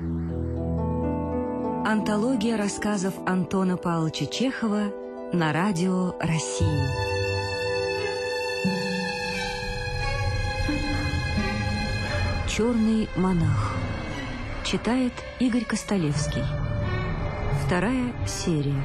Антология рассказов Антона Павловича Чехова на радио России. «Черный монах». Читает Игорь Костолевский. 2-я серия.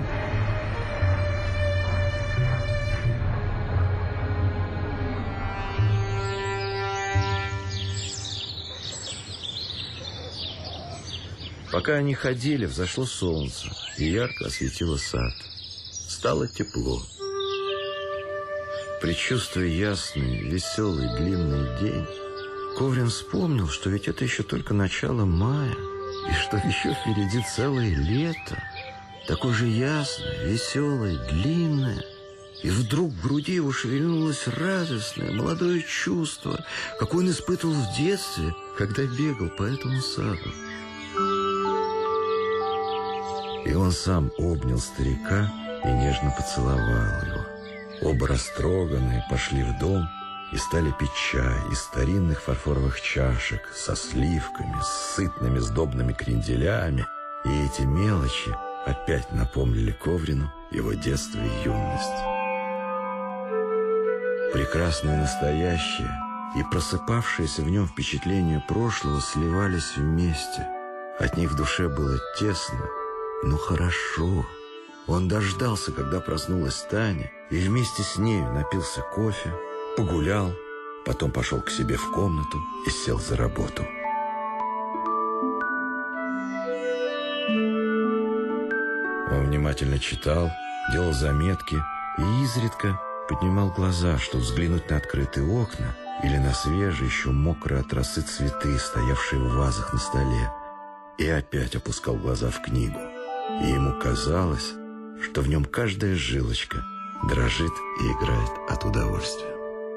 Пока они ходили, взошло солнце и ярко осветило сад. Стало тепло. Предчувствуя ясный, веселый, длинный день, Коврин вспомнил, что ведь это еще только начало мая, и что еще впереди целое лето, такое же ясное, веселое, длинное. И вдруг в груди его шевельнулось радостное, молодое чувство, какое он испытывал в детстве, когда бегал по этому саду. И он сам обнял старика и нежно поцеловал его. Оба растроганные пошли в дом и стали пить чай из старинных фарфоровых чашек со сливками, с сытными сдобными кренделями. И эти мелочи опять напомнили Коврину его детство и юность. Прекрасное настоящее и просыпавшееся в нем впечатление прошлого сливались вместе. От них в душе было тесно, но хорошо. Он дождался, когда проснулась Таня, и вместе с нею напился кофе, погулял, потом пошел к себе в комнату и сел за работу. Он внимательно читал, делал заметки и изредка поднимал глаза, чтобы взглянуть на открытые окна или на свежие, еще мокрые от росы цветы, стоявшие в вазах на столе, и опять опускал глаза в книгу. И ему казалось, что в нем каждая жилочка дрожит и играет от удовольствия.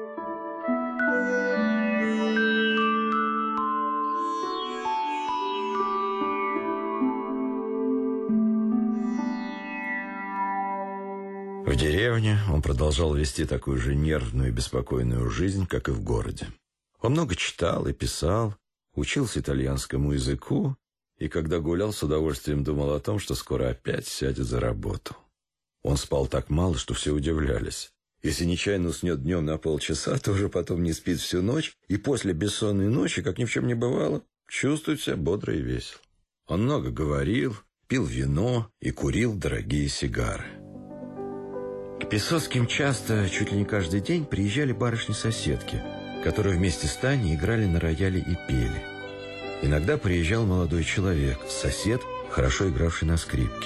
В деревне он продолжал вести такую же нервную и беспокойную жизнь, как и в городе. Он много читал и писал, учился итальянскому языку, и когда гулял, с удовольствием думал о том, что скоро опять сядет за работу. Он спал так мало, что все удивлялись. Если нечаянно уснет днем на полчаса, то уже потом не спит всю ночь, и после бессонной ночи, как ни в чем не бывало, чувствует себя бодро и весело. Он много говорил, пил вино и курил дорогие сигары. К Песоцким часто, чуть ли не каждый день, приезжали барышни-соседки, которые вместе с Таней играли на рояле и пели. Иногда приезжал молодой человек, сосед, хорошо игравший на скрипке.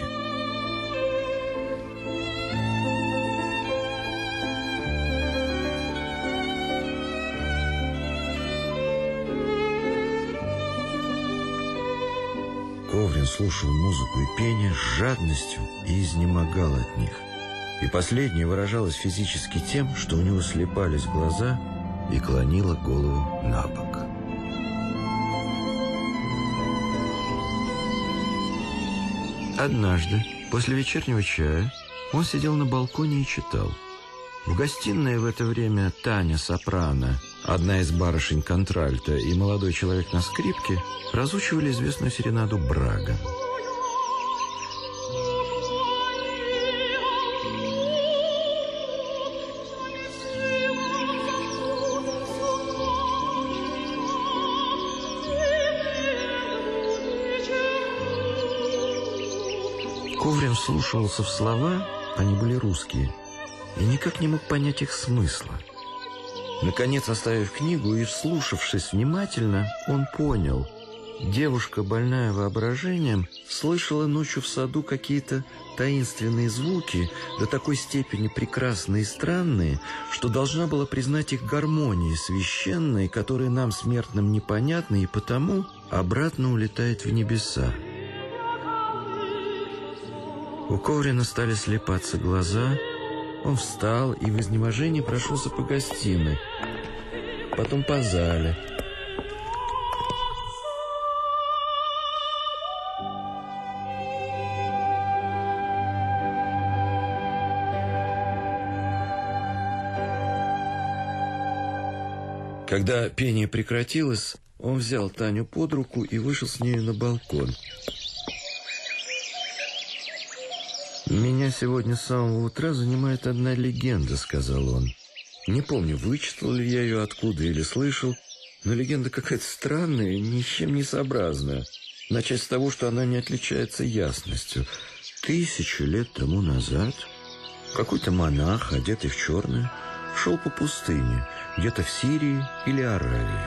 Коврин слушал музыку и пение с жадностью и изнемогал от них. И последнее выражалось физически тем, что у него слепались глаза и клонило голову на бок. Однажды, после вечернего чая, он сидел на балконе и читал. В гостиной в это время Таня сопрано, одна из барышень контральто и молодой человек на скрипке разучивали известную серенаду Брага. Коврин вслушивался в слова, они были русские, и никак не мог понять их смысла. Наконец, оставив книгу и вслушавшись внимательно, он понял. Девушка, больная воображением, слышала ночью в саду какие-то таинственные звуки, до такой степени прекрасные и странные, что должна была признать их гармонией священной, которая нам, смертным, непонятна, и потому обратно улетает в небеса. У Коврина стали слепаться глаза. Он встал и в изнеможении прошелся по гостиной, потом по зале. Когда пение прекратилось, он взял Таню под руку и вышел с нею на балкон. «Меня сегодня с самого утра занимает одна легенда», — сказал он. «Не помню, вычитал ли я ее откуда или слышал, но легенда какая-то странная, ни с чем не сообразная. Начать с того, что она не отличается ясностью. 1000 лет тому назад какой-то монах, одетый в черное, шел по пустыне, где-то в Сирии или Аравии.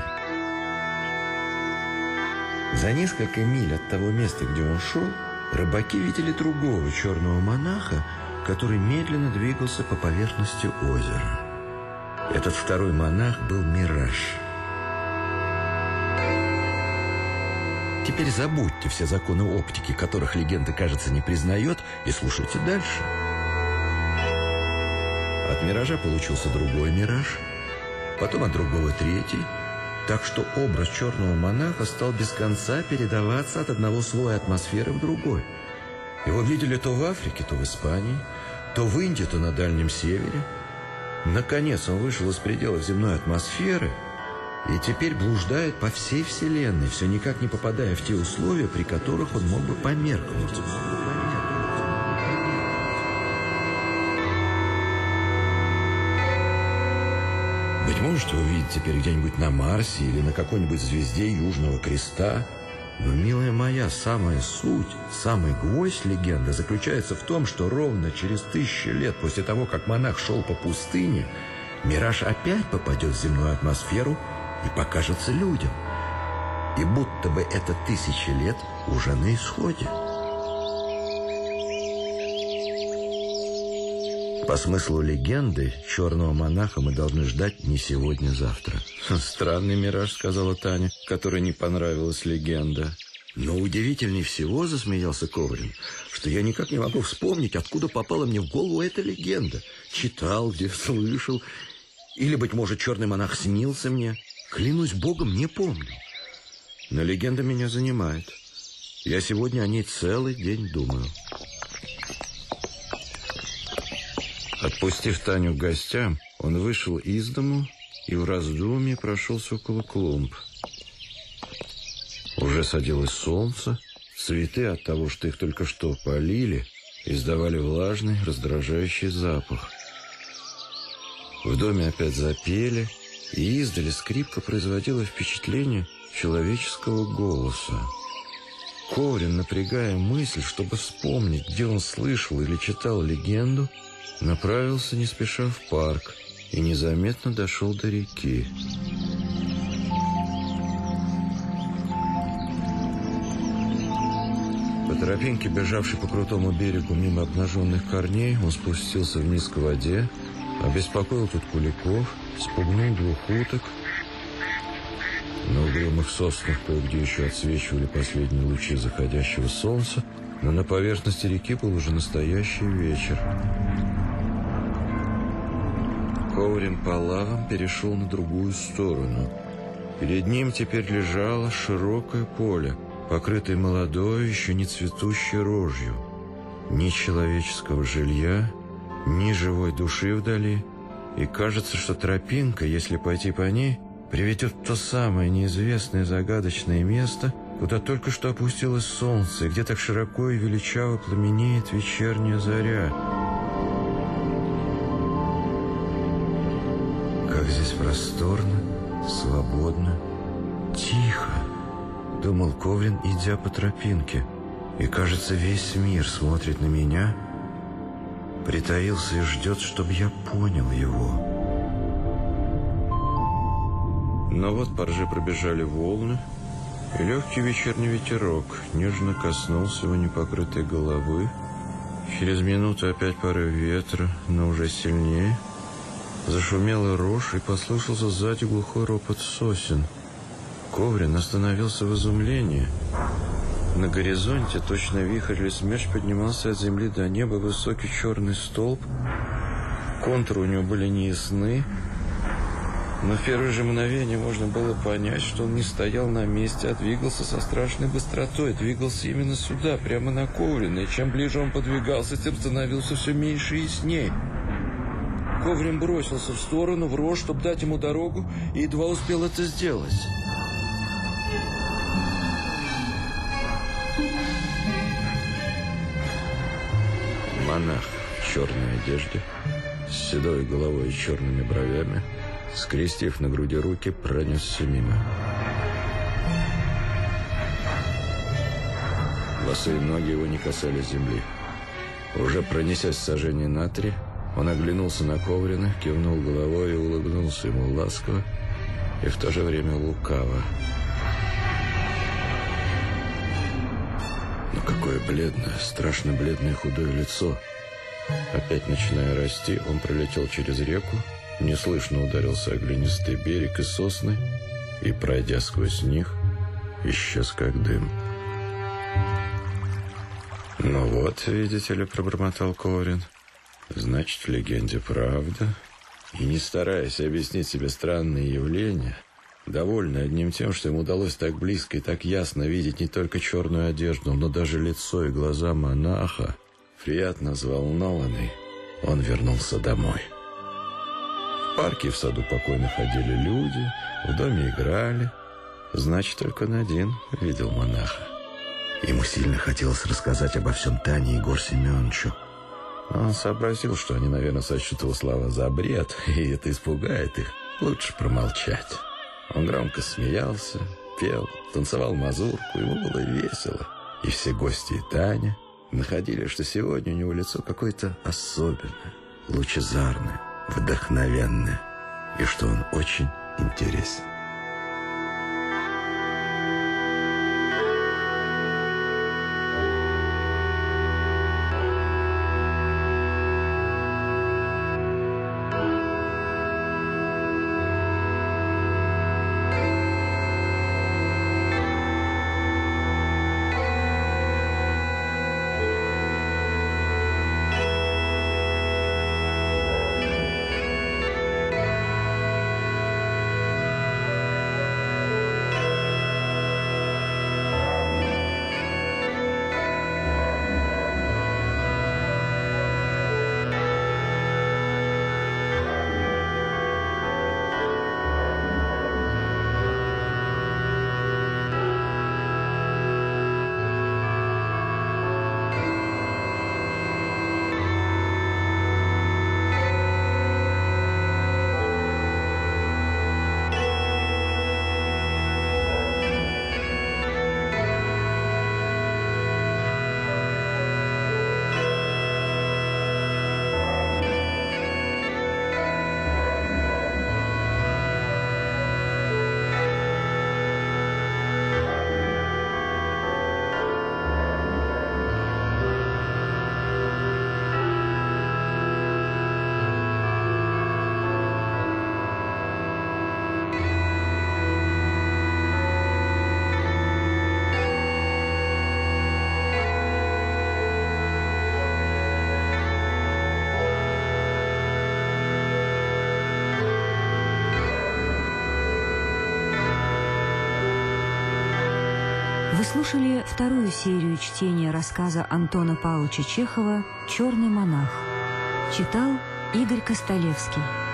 За несколько миль от того места, где он шел, рыбаки видели другого черного монаха, который медленно двигался по поверхности озера. Этот второй монах был Мираж. Теперь забудьте все законы оптики, которых легенда, кажется, не признает, и слушайте дальше. От Миража получился другой Мираж, потом от другого третий, так что образ черного монаха стал без конца передаваться от одного слоя атмосферы в другой. Его видели то в Африке, то в Испании, то в Индии, то на Дальнем Севере. Наконец он вышел из пределов земной атмосферы и теперь блуждает по всей Вселенной, все никак не попадая в те условия, при которых он мог бы померкнуть. Быть может, его видят теперь где-нибудь на Марсе или на какой-нибудь звезде Южного Креста. Но, милая моя, самая суть, самый гвоздь легенды заключается в том, что ровно через 1000 лет после того, как монах шел по пустыне, Мираж опять попадет в земную атмосферу и покажется людям. И будто бы это 1000 лет уже на исходе. По смыслу легенды, черного монаха мы должны ждать не сегодня-завтра. «Странный Мираж», — сказала Таня, которой не понравилась легенда. «Но удивительней всего, — засмеялся Коврин, — что я никак не могу вспомнить, откуда попала мне в голову эта легенда. Читал, где слышал. Или, быть может, черный монах снился мне. Клянусь Богом, не помню. Но легенда меня занимает. Я сегодня о ней целый день думаю». Отпустив Таню к гостям, он вышел из дому и в раздумье прошелся около клумб. Уже садилось солнце, цветы от того, что их только что полили, издавали влажный, раздражающий запах. В доме опять запели, и издали скрипка производила впечатление человеческого голоса. Коврин, напрягая мысль, чтобы вспомнить, где он слышал или читал легенду, направился не спеша в парк и незаметно дошел до реки. По тропинке, бежавшей по крутому берегу мимо обнаженных корней, он спустился вниз к воде, обеспокоил тут куликов, спугнул 2 уток. На угрюмых соснах кое-где еще отсвечивали последние лучи заходящего солнца, но на поверхности реки был уже настоящий вечер. Коврин по лавам перешел на другую сторону. Перед ним теперь лежало широкое поле, покрытое молодой, еще не цветущей рожью. Ни человеческого жилья, ни живой души вдали. И кажется, что тропинка, если пойти по ней, приведет в то самое неизвестное загадочное место, куда только что опустилось солнце, и где так широко и величаво пламенеет вечерняя заря. Как здесь просторно, свободно, тихо, думал Коврин, идя по тропинке. И, кажется, весь мир смотрит на меня, притаился и ждет, чтобы я понял его. Но вот по рже пробежали волны, и легкий вечерний ветерок нежно коснулся его непокрытой головы. Через минуту опять порыв ветра, но уже сильнее. Зашумела рожь, и послышался сзади глухой ропот сосен. Коврин остановился в изумлении. На горизонте, точно вихрь или смерч, поднимался от земли до неба высокий черный столб. Контуры у него были неясны, но в первое же мгновение можно было понять, что он не стоял на месте, а двигался со страшной быстротой. Двигался именно сюда, прямо на Коврина, и чем ближе он подвигался, тем становился все меньше и ясней. Коврин бросился в сторону, в рожь, чтобы дать ему дорогу, и едва успел это сделать. монах в черной одежде, с седой головой и черными бровями, скрестив на груди руки, пронесся мимо. Босые ноги его не касались земли. Уже пронесясь сажение на 3, он оглянулся на Коврина, кивнул головой и улыбнулся ему ласково и в то же время лукаво. Но какое бледное, страшно бледное худое лицо. Опять начиная расти, он пролетел через реку, неслышно ударился о глинистый берег и сосны и, пройдя сквозь них, исчез как дым. «Ну вот, видите ли, — пробормотал Коврин, — значит, в легенде правда». И, не стараясь объяснить себе странные явления, довольный одним тем, что ему удалось так близко и так ясно видеть не только черную одежду, но даже лицо и глаза монаха, приятно взволнованный, он вернулся домой. В парке и в саду покойно ходили люди, в доме играли. Значит, только он один видел монаха. Ему сильно хотелось рассказать обо всем Тане и Егору Семеновичу. Он сообразил, что они, наверное, сочтут его слова за бред, и это испугает их. Лучше промолчать. Он громко смеялся, пел, танцевал мазурку, ему было весело. И все гости и Таня находили, что сегодня у него лицо какое-то особенное, лучезарное, вдохновенное, и что он очень интересен. Вы слушали вторую серию чтения рассказа Антона Павловича Чехова «Черный монах». Читал Игорь Костолевский.